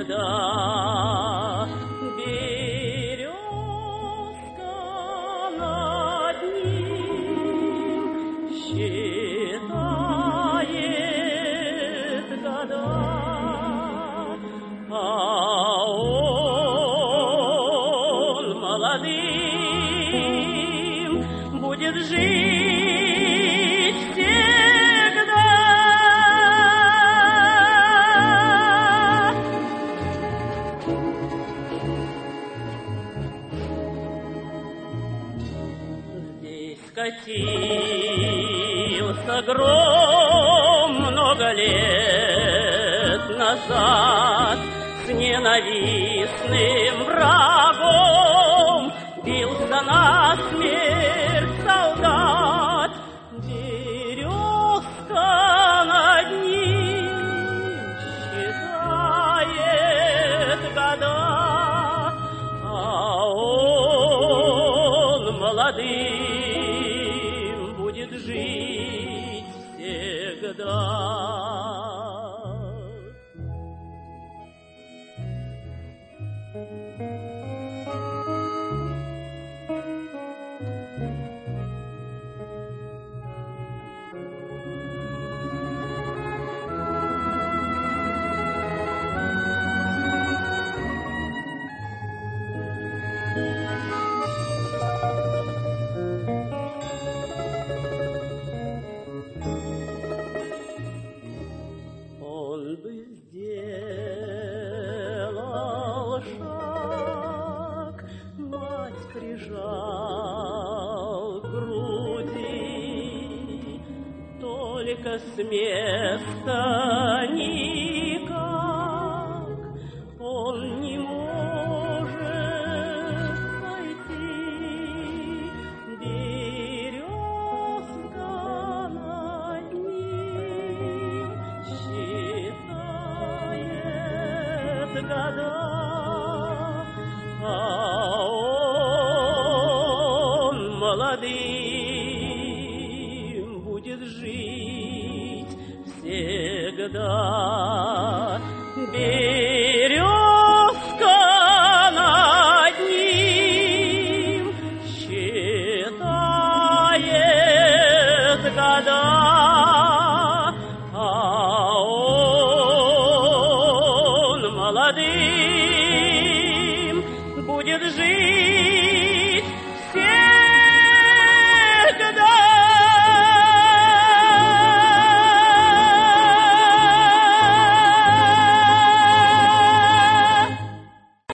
всегда. Березка над ним считает года, а он молодым будет жить всегда. Здесь катился гром много лет назад, с ненавистным врагом бился насмерть солдат. Березка над ним считает года, а он молодым будет жить всегда. Он бы сделал шаг, мать прижал к груди, только с места никак он не может сойти. Березка над ним считает года, а он молодым будет жить всегда. Березка над ним считает года, а он молодым будет жить